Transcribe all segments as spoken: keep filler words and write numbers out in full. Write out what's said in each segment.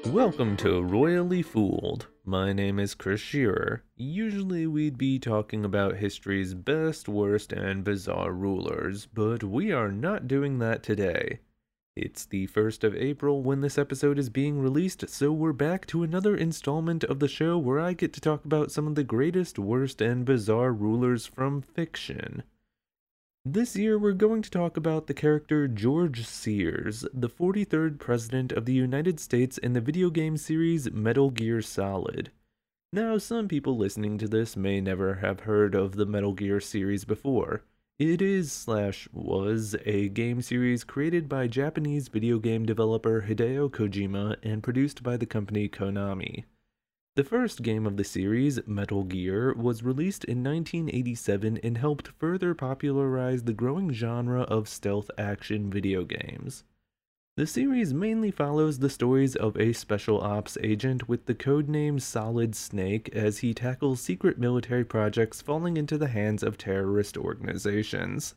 Welcome to Royally Fooled. My name is Chris Shearer. Usually we'd be talking about history's best, worst, and bizarre rulers, but we are not doing that today. It's the first of April when this episode is being released, so we're back to another installment of the show where I get to talk about some of the greatest, worst, and bizarre rulers from fiction. This year we're going to talk about the character George Sears, the forty-third President of the United States in the video game series Metal Gear Solid. Now, some people listening to this may never have heard of the Metal Gear series before. It is slash was a game series created by Japanese video game developer Hideo Kojima and produced by the company Konami. The first game of the series, Metal Gear, was released in nineteen eighty-seven and helped further popularize the growing genre of stealth action video games. The series mainly follows the stories of a special ops agent with the codename Solid Snake as he tackles secret military projects falling into the hands of terrorist organizations.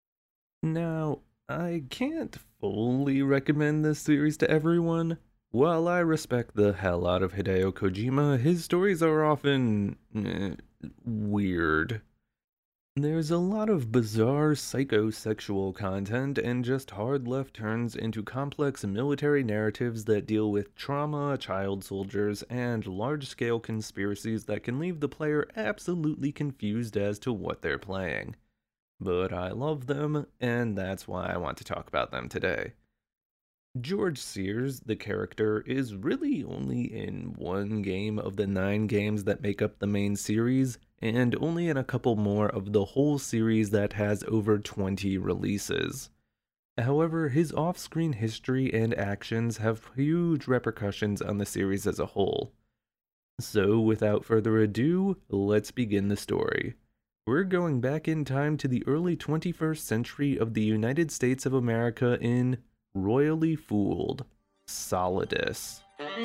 Now, I can't fully recommend this series to everyone. While I respect the hell out of Hideo Kojima, his stories are often eh, weird. There's a lot of bizarre psychosexual content and just hard left turns into complex military narratives that deal with trauma, child soldiers, and large-scale conspiracies that can leave the player absolutely confused as to what they're playing. But I love them, and that's why I want to talk about them today. George Sears, the character, is really only in one game of the nine games that make up the main series, and only in a couple more of the whole series that has over twenty releases. However, his off-screen history and actions have huge repercussions on the series as a whole. So, without further ado, let's begin the story. We're going back in time to the early twenty-first century of the United States of America in Royally Fooled, Solidus.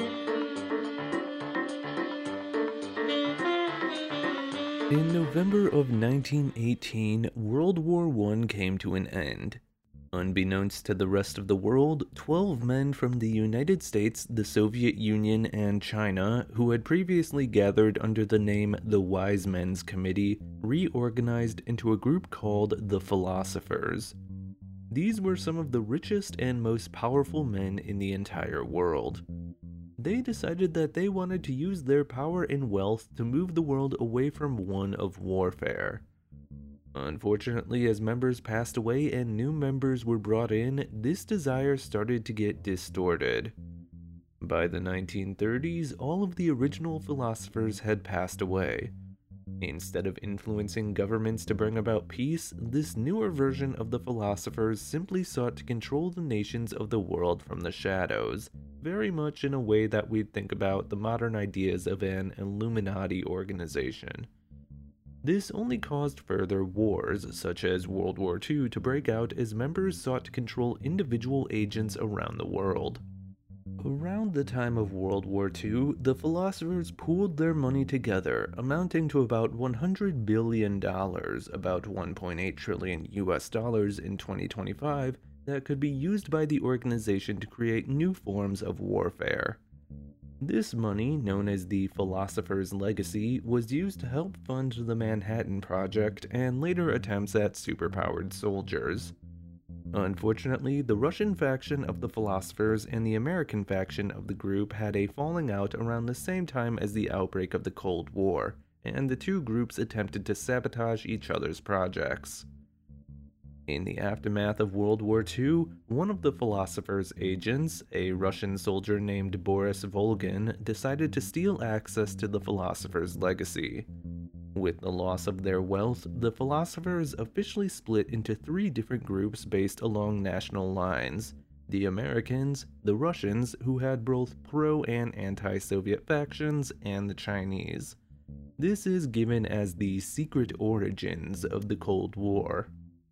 In November of nineteen eighteen, World War One came to an end. Unbeknownst to the rest of the world, twelve men from the United States, the Soviet Union, and China, who had previously gathered under the name the Wise Men's Committee, reorganized into a group called the Philosophers. These were some of the richest and most powerful men in the entire world. They decided that they wanted to use their power and wealth to move the world away from one of warfare. Unfortunately, as members passed away and new members were brought in, this desire started to get distorted. By the nineteen thirties, all of the original philosophers had passed away. Instead of influencing governments to bring about peace, this newer version of the philosophers simply sought to control the nations of the world from the shadows, very much in a way that we'd think about the modern ideas of an Illuminati organization. This only caused further wars, such as World War Two, to break out as members sought to control individual agents around the world. Around the time of World War Two, the philosophers pooled their money together, amounting to about one hundred billion dollars, about one point eight trillion U S dollars in twenty twenty-five, that could be used by the organization to create new forms of warfare. This money, known as the Philosopher's Legacy, was used to help fund the Manhattan Project and later attempts at superpowered soldiers. Unfortunately, the Russian faction of the Philosophers and the American faction of the group had a falling out around the same time as the outbreak of the Cold War, and the two groups attempted to sabotage each other's projects. In the aftermath of World War Two, one of the Philosophers' agents, a Russian soldier named Boris Volgin, decided to steal access to the Philosopher's Legacy. With the loss of their wealth, the Philosophers officially split into three different groups based along national lines: the Americans, the Russians, who had both pro- and anti-Soviet factions, and the Chinese. This is given as the secret origins of the Cold War.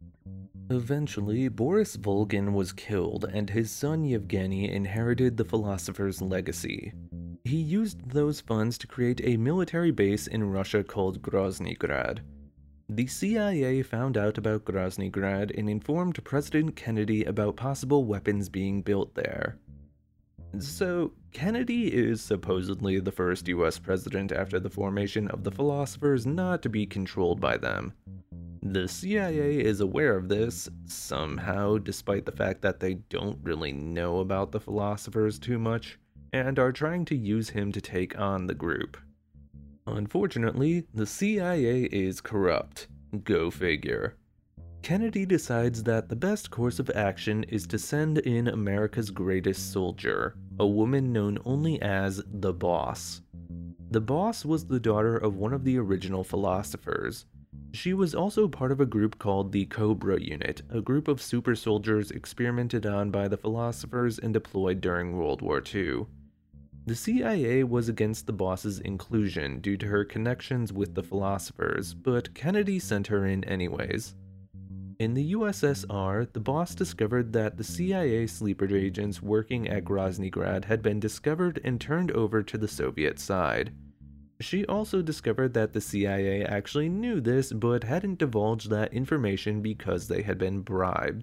Eventually, Boris Volgin was killed, and his son Yevgeny inherited the Philosopher's Legacy. He used those funds to create a military base in Russia called Grozny Grad. The C I A found out about Grozny Grad and informed President Kennedy about possible weapons being built there. So, Kennedy is supposedly the first U S president after the formation of the philosophers not to be controlled by them. The C I A is aware of this, somehow, despite the fact that they don't really know about the philosophers too much, and are trying to use him to take on the group. Unfortunately, the C I A is corrupt. Go figure. Kennedy decides that the best course of action is to send in America's greatest soldier, a woman known only as the Boss. The Boss was the daughter of one of the original philosophers. She was also part of a group called the Cobra Unit, a group of super soldiers experimented on by the philosophers and deployed during World War Two. The C I A was against the Boss's inclusion due to her connections with the philosophers, but Kennedy sent her in anyways. In the U S S R, the Boss discovered that the C I A sleeper agents working at Grozny Grad had been discovered and turned over to the Soviet side. She also discovered that the C I A actually knew this but hadn't divulged that information because they had been bribed.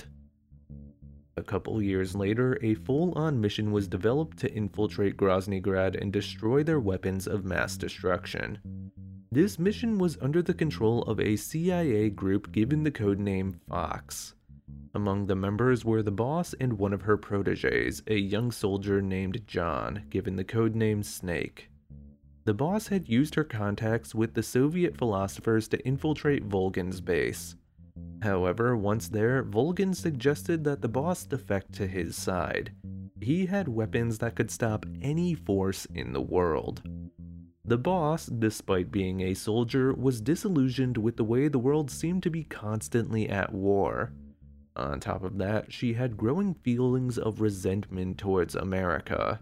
A couple years later, a full-on mission was developed to infiltrate Grozny Grad and destroy their weapons of mass destruction. This mission was under the control of a C I A group given the codename Fox. Among the members were the Boss and one of her proteges, a young soldier named John, given the codename Snake. The Boss had used her contacts with the Soviet philosophers to infiltrate Volgin's base. However, once there, Volgin suggested that the Boss defect to his side. He had weapons that could stop any force in the world. The Boss, despite being a soldier, was disillusioned with the way the world seemed to be constantly at war. On top of that, she had growing feelings of resentment towards America.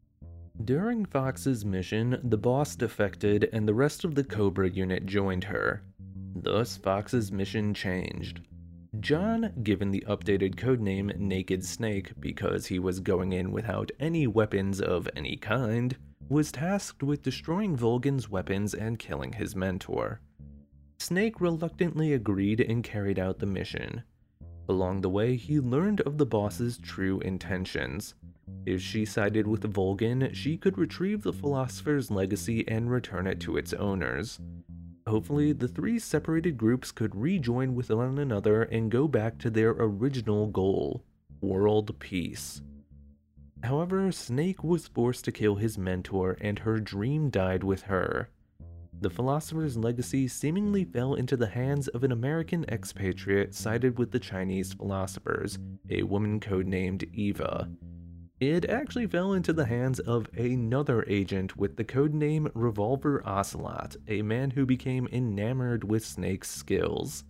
During Fox's mission, the Boss defected and the rest of the Cobra unit joined her. Thus, Fox's mission changed. John, given the updated codename Naked Snake because he was going in without any weapons of any kind, was tasked with destroying Volgin's weapons and killing his mentor. Snake reluctantly agreed and carried out the mission. Along the way, he learned of the Boss's true intentions. If she sided with Volgin, she could retrieve the philosopher's legacy and return it to its owners. Hopefully, the three separated groups could rejoin with one another and go back to their original goal, world peace. However, Snake was forced to kill his mentor and her dream died with her. The philosopher's legacy seemingly fell into the hands of an American expatriate sided with the Chinese philosophers, a woman codenamed Eva. It actually fell into the hands of another agent with the codename Revolver Ocelot, a man who became enamored with Snake's skills.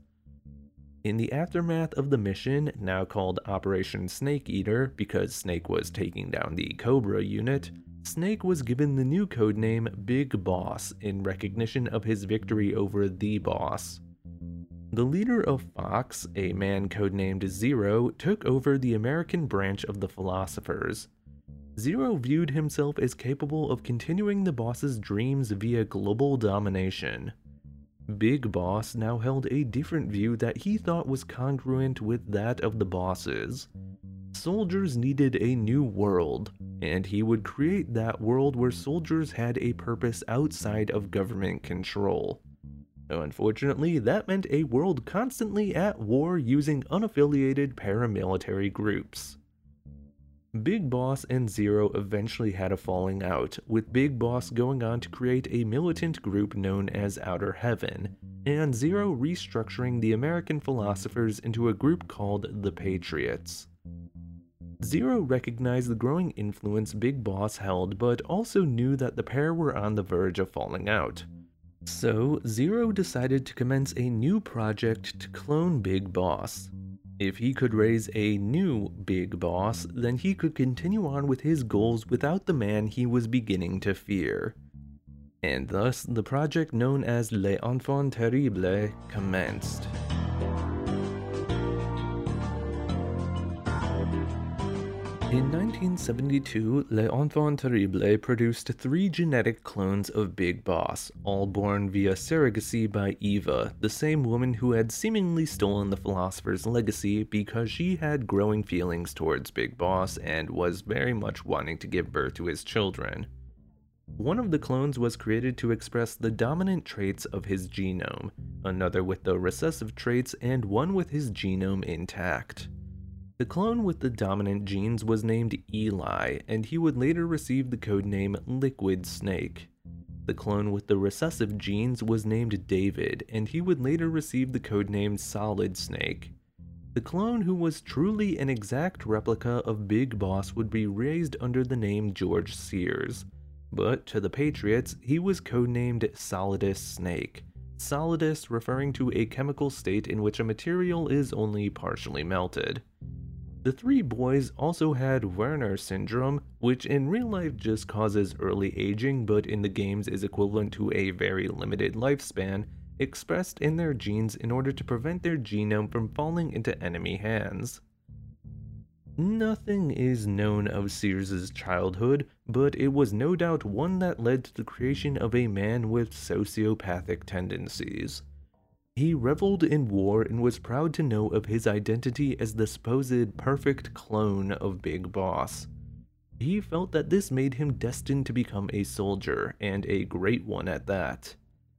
In the aftermath of the mission, now called Operation Snake Eater because Snake was taking down the Cobra unit, Snake was given the new codename Big Boss in recognition of his victory over the Boss. The leader of Fox, a man codenamed Zero, took over the American branch of the philosophers. Zero viewed himself as capable of continuing the Boss's dreams via global domination. Big Boss now held a different view that he thought was congruent with that of the Boss's. Soldiers needed a new world, and he would create that world where soldiers had a purpose outside of government control. Unfortunately, that meant a world constantly at war using unaffiliated paramilitary groups. Big Boss and Zero eventually had a falling out, with Big Boss going on to create a militant group known as Outer Heaven, and Zero restructuring the American philosophers into a group called the Patriots. Zero recognized the growing influence Big Boss held, but also knew that the pair were on the verge of falling out. So, Zero decided to commence a new project to clone Big Boss. If he could raise a new Big Boss, then he could continue on with his goals without the man he was beginning to fear. And thus, the project known as Les Enfants Terribles commenced. In nineteen seventy-two, L'Enfant Terrible produced three genetic clones of Big Boss, all born via surrogacy by Eva, the same woman who had seemingly stolen the philosopher's legacy because she had growing feelings towards Big Boss and was very much wanting to give birth to his children. One of the clones was created to express the dominant traits of his genome, another with the recessive traits, and one with his genome intact. The clone with the dominant genes was named Eli, and he would later receive the codename Liquid Snake. The clone with the recessive genes was named David, and he would later receive the codename Solid Snake. The clone who was truly an exact replica of Big Boss would be raised under the name George Sears, but to the Patriots, he was codenamed Solidus Snake. Solidus referring to a chemical state in which a material is only partially melted. The three boys also had Werner syndrome, which in real life just causes early aging but in the games is equivalent to a very limited lifespan, expressed in their genes in order to prevent their genome from falling into enemy hands. Nothing is known of Sears's childhood, but it was no doubt one that led to the creation of a man with sociopathic tendencies. He reveled in war and was proud to know of his identity as the supposed perfect clone of Big Boss. He felt that this made him destined to become a soldier, and a great one at that.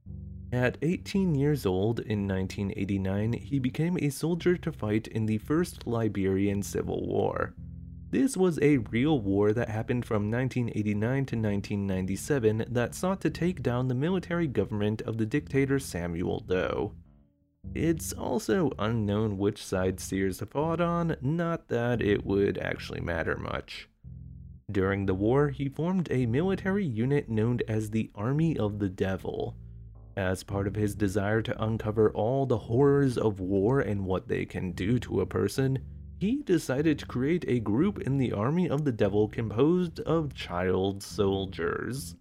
At eighteen years old, in nineteen eighty-nine, he became a soldier to fight in the First Liberian Civil War. This was a real war that happened from nineteen eighty-nine to nineteen ninety-seven that sought to take down the military government of the dictator Samuel Doe. It's also unknown which side Sears fought on, not that it would actually matter much. During the war, he formed a military unit known as the Army of the Devil. As part of his desire to uncover all the horrors of war and what they can do to a person, he decided to create a group in the Army of the Devil composed of child soldiers.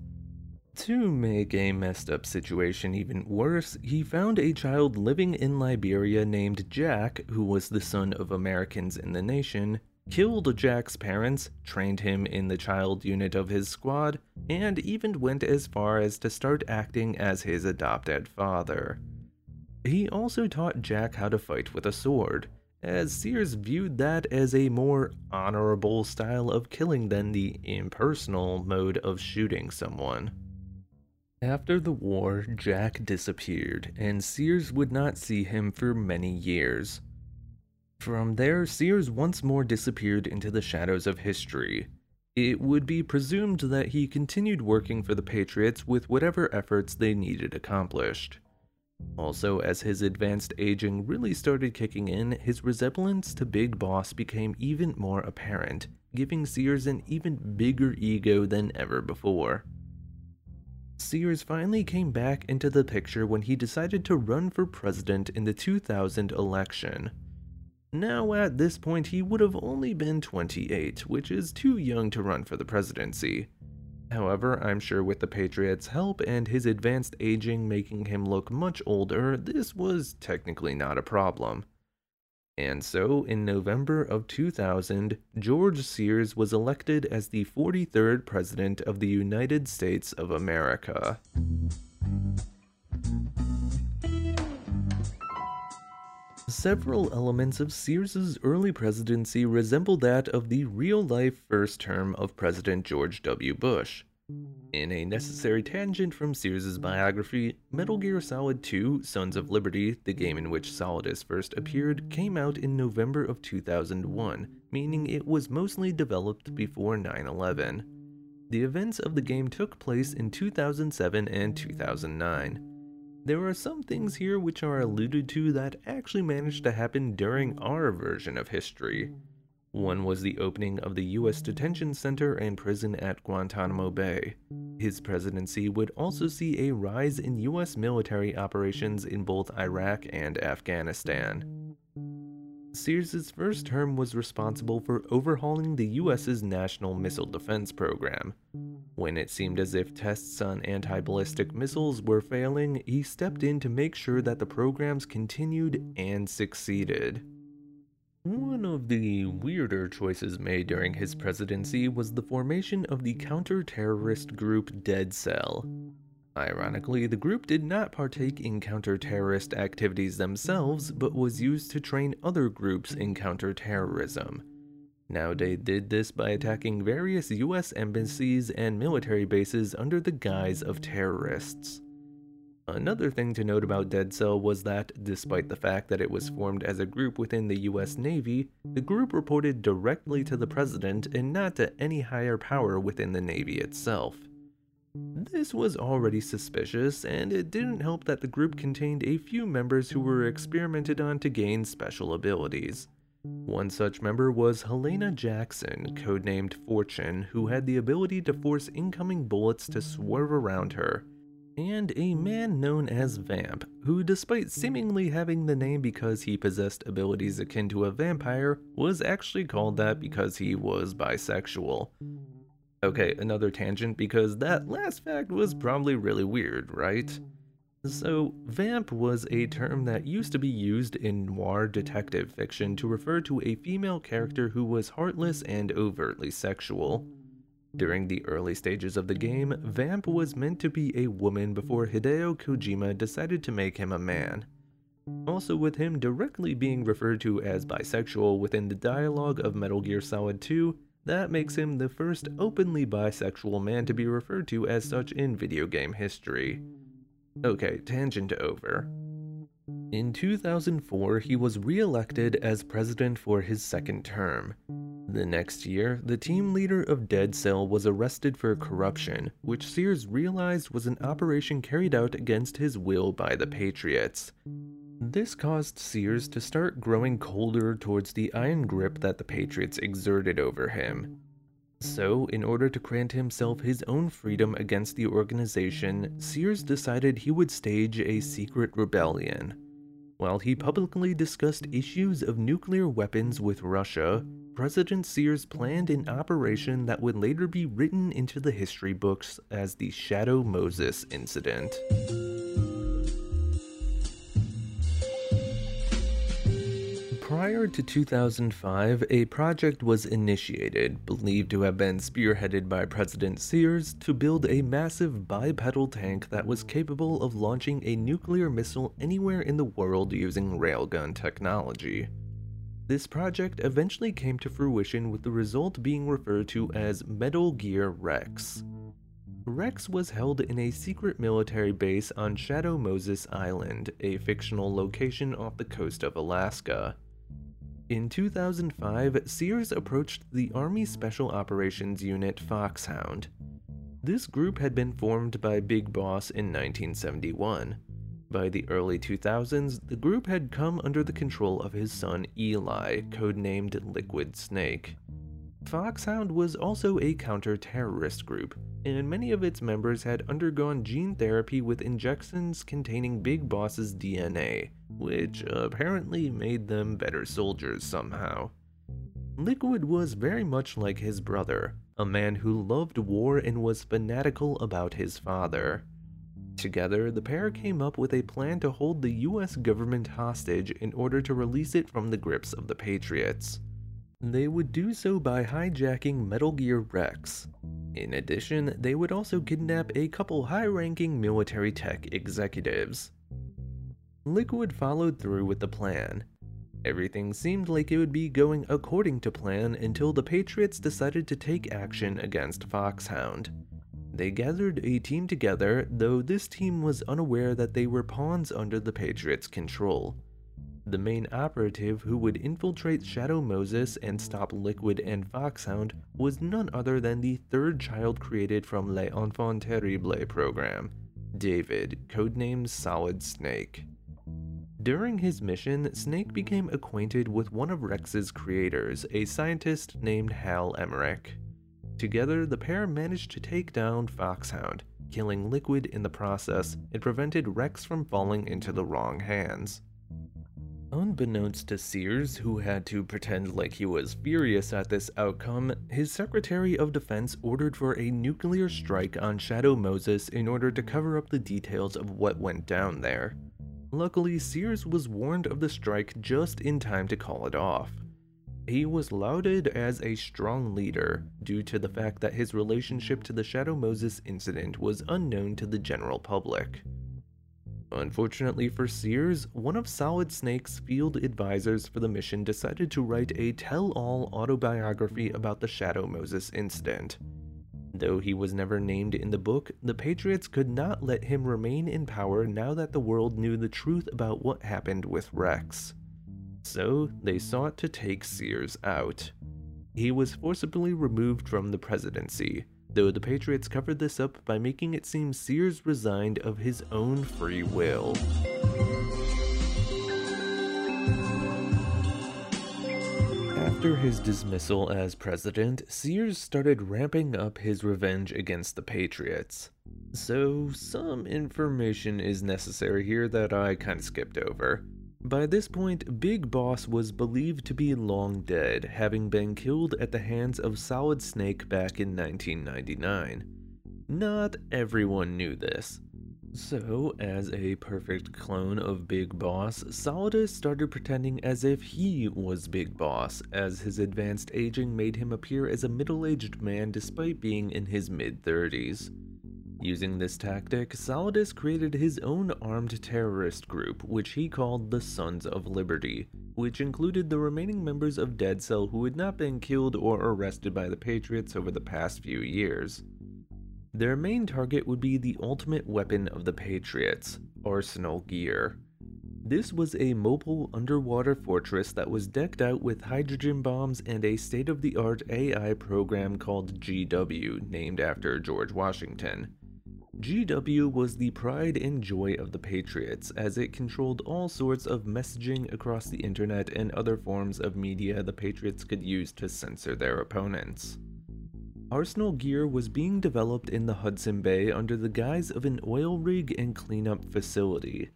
To make a messed up situation even worse, he found a child living in Liberia named Jack, who was the son of Americans in the nation, killed Jack's parents, trained him in the child unit of his squad, and even went as far as to start acting as his adopted father. He also taught Jack how to fight with a sword, as Sears viewed that as a more honorable style of killing than the impersonal mode of shooting someone. After the war, Jack disappeared, and Sears would not see him for many years. From there, Sears once more disappeared into the shadows of history. It would be presumed that he continued working for the Patriots with whatever efforts they needed accomplished. Also, as his advanced aging really started kicking in, his resemblance to Big Boss became even more apparent, giving Sears an even bigger ego than ever before. Sears finally came back into the picture when he decided to run for president in the two thousand election. Now at this point he would have only been twenty-eight, which is too young to run for the presidency. However, I'm sure with the Patriots' help and his advanced aging making him look much older, this was technically not a problem. And so, in November of two thousand, George Sears was elected as the forty-third President of the United States of America. Several elements of Sears's early presidency resemble that of the real-life first term of President George W. Bush. In a necessary tangent from Sears's biography, Metal Gear Solid two: Sons of Liberty, the game in which Solidus first appeared, came out in November of two thousand one, meaning it was mostly developed before nine eleven. The events of the game took place in two thousand seven and two thousand nine. There are some things here which are alluded to that actually managed to happen during our version of history. One was the opening of the U S detention center and prison at Guantanamo Bay. His presidency would also see a rise in U S military operations in both Iraq and Afghanistan. Sears's first term was responsible for overhauling the U S's National Missile Defense Program. When it seemed as if tests on anti-ballistic missiles were failing, he stepped in to make sure that the programs continued and succeeded. One of the weirder choices made during his presidency was the formation of the counter-terrorist group Dead Cell. Ironically, the group did not partake in counter-terrorist activities themselves, but was used to train other groups in counter-terrorism. Now, they did this by attacking various U S embassies and military bases under the guise of terrorists. Another thing to note about Dead Cell was that, despite the fact that it was formed as a group within the U S Navy, the group reported directly to the president and not to any higher power within the Navy itself. This was already suspicious, and it didn't help that the group contained a few members who were experimented on to gain special abilities. One such member was Helena Jackson, codenamed Fortune, who had the ability to force incoming bullets to swerve around her, and a man known as Vamp, who, despite seemingly having the name because he possessed abilities akin to a vampire, was actually called that because he was bisexual. Okay, another tangent, because that last fact was probably really weird, right? So, vamp was a term that used to be used in noir detective fiction to refer to a female character who was heartless and overtly sexual. During the early stages of the game, Vamp was meant to be a woman before Hideo Kojima decided to make him a man. Also, with him directly being referred to as bisexual within the dialogue of Metal Gear Solid two, that makes him the first openly bisexual man to be referred to as such in video game history. Okay, tangent over. In two thousand four, he was re-elected as president for his second term. The next year, the team leader of Dead Cell was arrested for corruption, which Sears realized was an operation carried out against his will by the Patriots. This caused Sears to start growing colder towards the iron grip that the Patriots exerted over him. So, in order to grant himself his own freedom against the organization, Sears decided he would stage a secret rebellion. While he publicly discussed issues of nuclear weapons with Russia, President Sears planned an operation that would later be written into the history books as the Shadow Moses incident. Prior to two thousand five, a project was initiated, believed to have been spearheaded by President Sears, to build a massive bipedal tank that was capable of launching a nuclear missile anywhere in the world using railgun technology. This project eventually came to fruition, with the result being referred to as Metal Gear Rex. Rex was held in a secret military base on Shadow Moses Island, a fictional location off the coast of Alaska. In two thousand five, Sears approached the Army Special Operations Unit Foxhound. This group had been formed by Big Boss in nineteen seventy-one. By the early two thousands, the group had come under the control of his son Eli, codenamed Liquid Snake. Foxhound was also a counter-terrorist group, and many of its members had undergone gene therapy with injections containing Big Boss's D N A, which apparently made them better soldiers somehow. Liquid was very much like his brother, a man who loved war and was fanatical about his father. Together, the pair came up with a plan to hold the U S government hostage in order to release it from the grips of the Patriots. They would do so by hijacking Metal Gear Rex. In addition, they would also kidnap a couple high-ranking military tech executives. Liquid followed through with the plan. Everything seemed like it would be going according to plan until the Patriots decided to take action against Foxhound. They gathered a team together, though this team was unaware that they were pawns under the Patriots' control. The main operative who would infiltrate Shadow Moses and stop Liquid and Foxhound was none other than the third child created from Les Enfants Terribles program, David, codenamed Solid Snake. During his mission, Snake became acquainted with one of Rex's creators, a scientist named Hal Emmerich. Together, the pair managed to take down Foxhound, killing Liquid in the process, and prevented Rex from falling into the wrong hands. Unbeknownst to Sears, who had to pretend like he was furious at this outcome, his Secretary of Defense ordered for a nuclear strike on Shadow Moses in order to cover up the details of what went down there. Luckily, Sears was warned of the strike just in time to call it off. He was lauded as a strong leader due to the fact that his relationship to the Shadow Moses incident was unknown to the general public. Unfortunately for Sears, one of Solid Snake's field advisors for the mission decided to write a tell-all autobiography about the Shadow Moses incident. Though he was never named in the book, the Patriots could not let him remain in power now that the world knew the truth about what happened with Rex. So, they sought to take Sears out. He was forcibly removed from the presidency, though the Patriots covered this up by making it seem Sears resigned of his own free will. After his dismissal as president, Sears started ramping up his revenge against the Patriots. So, some information is necessary here that I kinda skipped over. By this point, Big Boss was believed to be long dead, having been killed at the hands of Solid Snake back in nineteen ninety-nine. Not everyone knew this. So, as a perfect clone of Big Boss, Solidus started pretending as if he was Big Boss, as his advanced aging made him appear as a middle-aged man despite being in his mid-thirties. Using this tactic, Solidus created his own armed terrorist group, which he called the Sons of Liberty, which included the remaining members of Dead Cell who had not been killed or arrested by the Patriots over the past few years. Their main target would be the ultimate weapon of the Patriots, Arsenal Gear. This was a mobile underwater fortress that was decked out with hydrogen bombs and a state-of-the-art A I program called G W, named after George Washington. G W was the pride and joy of the Patriots, as it controlled all sorts of messaging across the internet and other forms of media the Patriots could use to censor their opponents. Arsenal Gear was being developed in the Hudson Bay under the guise of an oil rig and cleanup facility.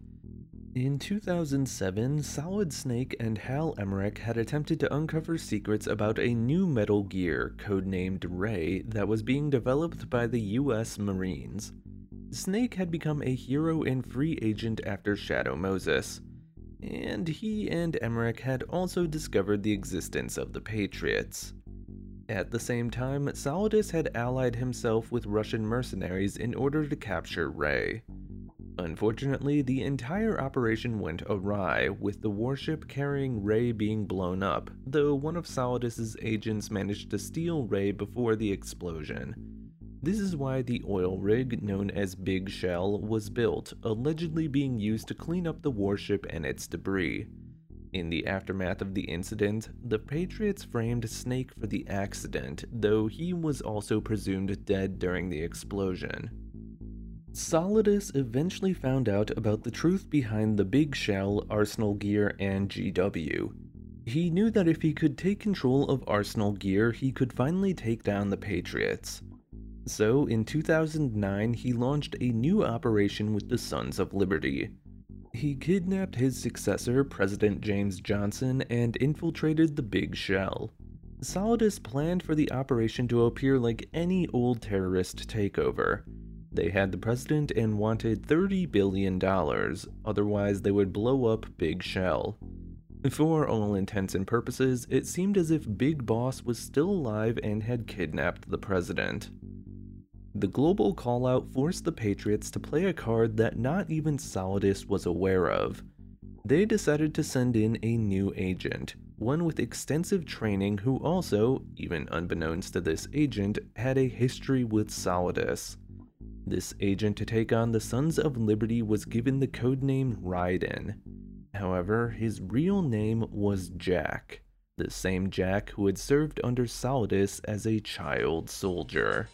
In two thousand seven, Solid Snake and Hal Emmerich had attempted to uncover secrets about a new Metal Gear, codenamed Ray, that was being developed by the U S Marines. Snake had become a hero and free agent after Shadow Moses, and he and Emmerich had also discovered the existence of the Patriots. At the same time, Solidus had allied himself with Russian mercenaries in order to capture Ray. Unfortunately, the entire operation went awry, with the warship carrying Ray being blown up, though one of Solidus's agents managed to steal Ray before the explosion. This is why the oil rig, known as Big Shell, was built, allegedly being used to clean up the warship and its debris. In the aftermath of the incident, the Patriots framed Snake for the accident, though he was also presumed dead during the explosion. Solidus eventually found out about the truth behind the Big Shell, Arsenal Gear, and G W. He knew that if he could take control of Arsenal Gear, he could finally take down the Patriots. So, in two thousand nine, he launched a new operation with the Sons of Liberty. He kidnapped his successor, President James Johnson, and infiltrated the Big Shell. Solidus planned for the operation to appear like any old terrorist takeover. They had the president and wanted thirty billion dollars, otherwise they would blow up Big Shell. For all intents and purposes, it seemed as if Big Boss was still alive and had kidnapped the president. The global callout forced the Patriots to play a card that not even Solidus was aware of. They decided to send in a new agent, one with extensive training who also, even unbeknownst to this agent, had a history with Solidus. This agent to take on the Sons of Liberty was given the codename Raiden. However, his real name was Jack, the same Jack who had served under Solidus as a child soldier.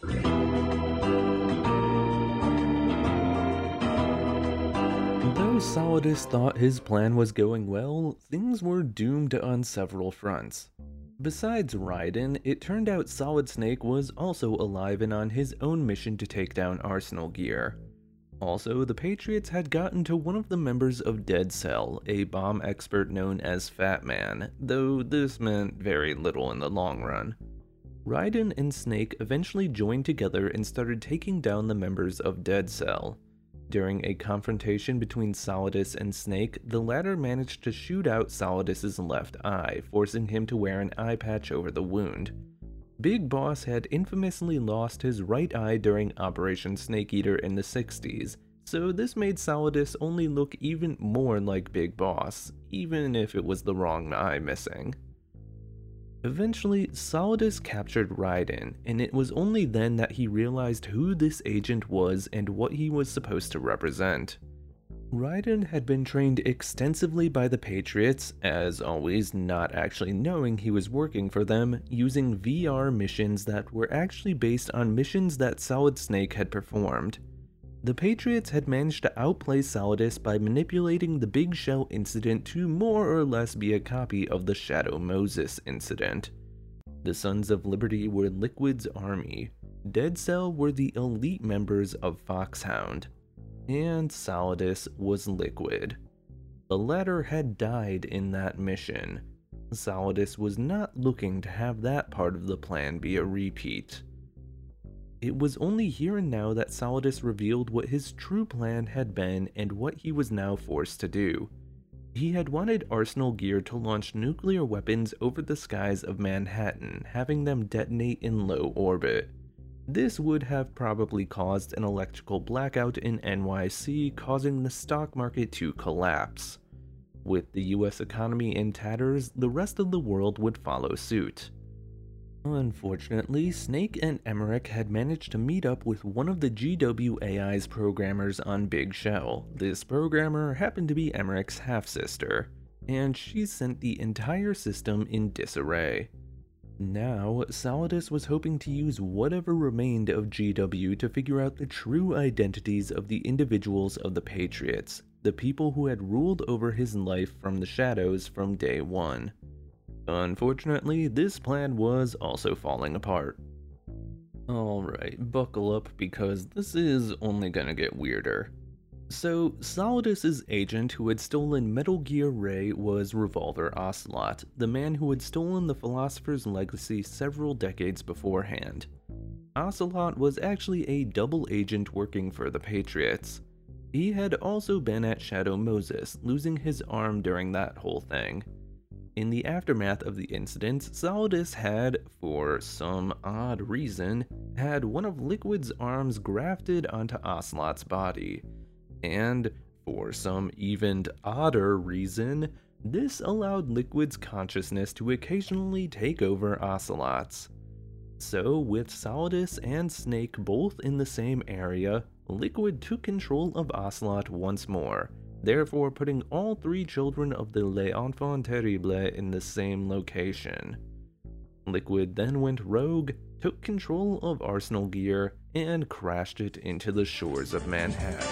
Though Solidus thought his plan was going well, things were doomed on several fronts. Besides Raiden, it turned out Solid Snake was also alive and on his own mission to take down Arsenal Gear. Also, the Patriots had gotten to one of the members of Dead Cell, a bomb expert known as Fat Man, though this meant very little in the long run. Raiden and Snake eventually joined together and started taking down the members of Dead Cell. During a confrontation between Solidus and Snake, the latter managed to shoot out Solidus's left eye, forcing him to wear an eye patch over the wound. Big Boss had infamously lost his right eye during Operation Snake Eater in the sixties, so this made Solidus only look even more like Big Boss, even if it was the wrong eye missing. Eventually, Solidus captured Raiden, and it was only then that he realized who this agent was and what he was supposed to represent. Raiden had been trained extensively by the Patriots, as always not actually knowing he was working for them, using V R missions that were actually based on missions that Solid Snake had performed. The Patriots had managed to outplay Solidus by manipulating the Big Shell incident to more or less be a copy of the Shadow Moses incident. The Sons of Liberty were Liquid's army, Dead Cell were the elite members of Foxhound, and Solidus was Liquid. The latter had died in that mission. Solidus was not looking to have that part of the plan be a repeat. It was only here and now that Solidus revealed what his true plan had been and what he was now forced to do. He had wanted Arsenal Gear to launch nuclear weapons over the skies of Manhattan, having them detonate in low orbit. This would have probably caused an electrical blackout in N Y C, causing the stock market to collapse. With the U S economy in tatters, the rest of the world would follow suit. Unfortunately, Snake and Emmerich had managed to meet up with one of the G W A I's programmers on Big Shell. This programmer happened to be Emmerich's half-sister, and she sent the entire system in disarray. Now, Solidus was hoping to use whatever remained of G W to figure out the true identities of the individuals of the Patriots, the people who had ruled over his life from the shadows from day one. Unfortunately, this plan was also falling apart. Alright, buckle up because this is only gonna get weirder. So, Solidus's agent who had stolen Metal Gear Ray was Revolver Ocelot, the man who had stolen the Philosopher's Legacy several decades beforehand. Ocelot was actually a double agent working for the Patriots. He had also been at Shadow Moses, losing his arm during that whole thing. In the aftermath of the incident, Solidus had, for some odd reason, had one of Liquid's arms grafted onto Ocelot's body. And, for some even odder reason, this allowed Liquid's consciousness to occasionally take over Ocelot's. So, with Solidus and Snake both in the same area, Liquid took control of Ocelot once more, therefore putting all three children of the Les Enfants Terribles in the same location. Liquid then went rogue, took control of Arsenal Gear, and crashed it into the shores of Manhattan.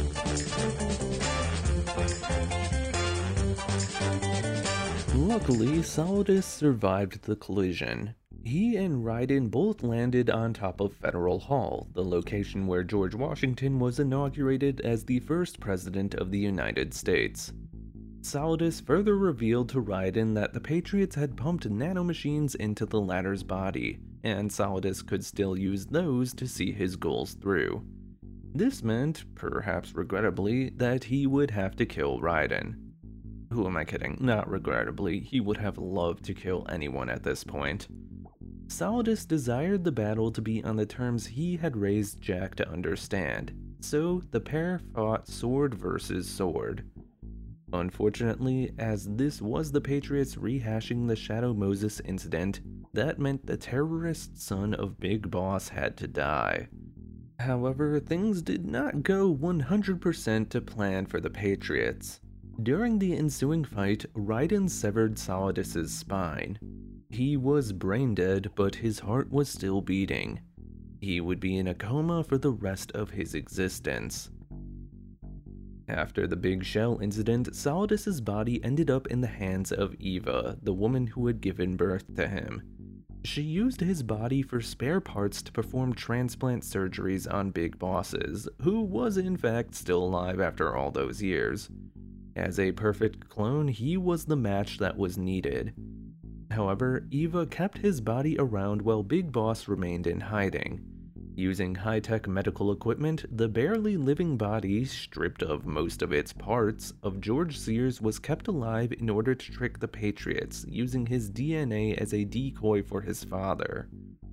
Luckily, Solidus survived the collision. He and Raiden both landed on top of Federal Hall, the location where George Washington was inaugurated as the first president of the United States. Solidus further revealed to Raiden that the Patriots had pumped nanomachines into the latter's body, and Solidus could still use those to see his goals through. This meant, perhaps regrettably, that he would have to kill Raiden. Who am I kidding? Not regrettably, he would have loved to kill anyone at this point. Solidus desired the battle to be on the terms he had raised Jack to understand, so the pair fought sword versus sword. Unfortunately, as this was the Patriots rehashing the Shadow Moses incident, that meant the terrorist son of Big Boss had to die. However, things did not go one hundred percent to plan for the Patriots. During the ensuing fight, Raiden severed Solidus's spine. He was brain dead, but his heart was still beating. He would be in a coma for the rest of his existence. After the Big Shell incident, Solidus's body ended up in the hands of Eva, the woman who had given birth to him. She used his body for spare parts to perform transplant surgeries on Big Bosses, who was in fact still alive after all those years. As a perfect clone, he was the match that was needed. However, Eva kept his body around while Big Boss remained in hiding. Using high-tech medical equipment, the barely living body, stripped of most of its parts, of George Sears was kept alive in order to trick the Patriots, using his D N A as a decoy for his father.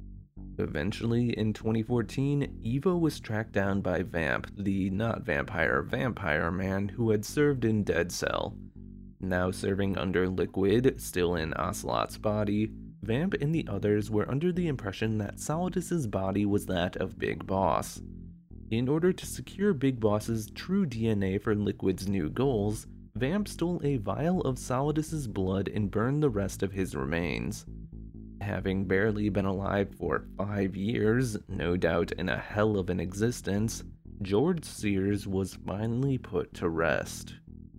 Eventually, in twenty fourteen, Eva was tracked down by Vamp, the not vampire vampire man who had served in Dead Cell. Now serving under Liquid, still in Ocelot's body, Vamp and the others were under the impression that Solidus's body was that of Big Boss. In order to secure Big Boss's true D N A for Liquid's new goals, Vamp stole a vial of Solidus's blood and burned the rest of his remains. Having barely been alive for five years, no doubt in a hell of an existence, George Sears was finally put to rest.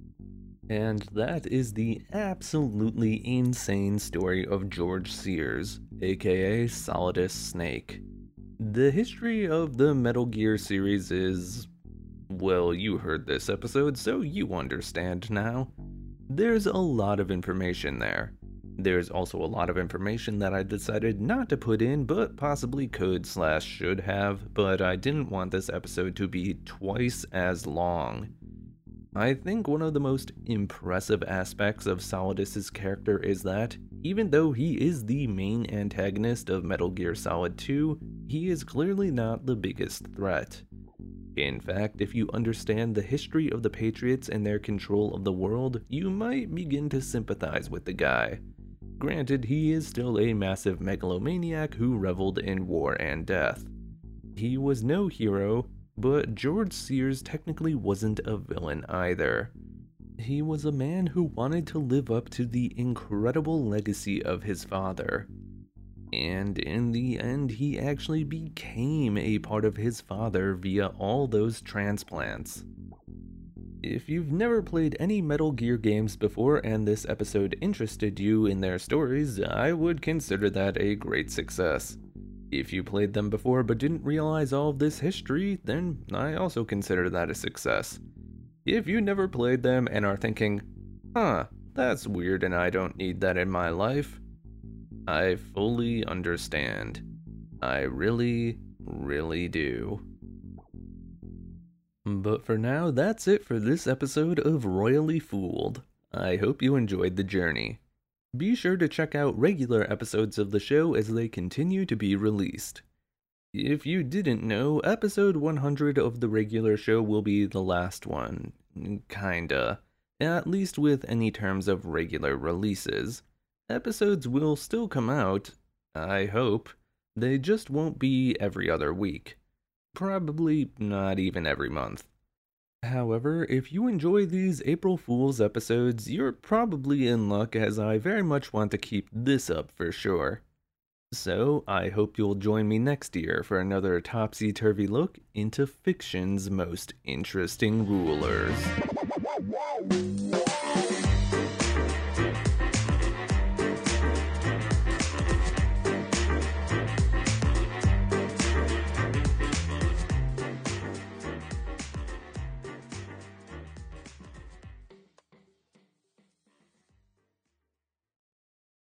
And that is the absolutely insane story of George Sears, aka Solidus Snake. The history of the Metal Gear series is... well, you heard this episode, so you understand now. There's a lot of information there. There's also a lot of information that I decided not to put in, but possibly could slash should have, but I didn't want this episode to be twice as long. I think one of the most impressive aspects of Solidus's character is that, even though he is the main antagonist of Metal Gear Solid two, he is clearly not the biggest threat. In fact, if you understand the history of the Patriots and their control of the world, you might begin to sympathize with the guy. Granted, he is still a massive megalomaniac who reveled in war and death. He was no hero, but George Sears technically wasn't a villain either. He was a man who wanted to live up to the incredible legacy of his father. And in the end, he actually became a part of his father via all those transplants. If you've never played any Metal Gear games before and this episode interested you in their stories, I would consider that a great success. If you played them before but didn't realize all of this history, then I also consider that a success. If you never played them and are thinking, huh, that's weird and I don't need that in my life, I fully understand. I really, really do. But for now, that's it for this episode of Royally Fooled. I hope you enjoyed the journey. Be sure to check out regular episodes of the show as they continue to be released. If you didn't know, episode one hundred of the regular show will be the last one. Kinda. At least with any terms of regular releases. Episodes will still come out, I hope. They just won't be every other week. Probably not even every month. However, if you enjoy these April Fool's episodes, you're probably in luck, as I very much want to keep this up for sure. So, I hope you'll join me next year for another topsy-turvy look into fiction's most interesting rulers.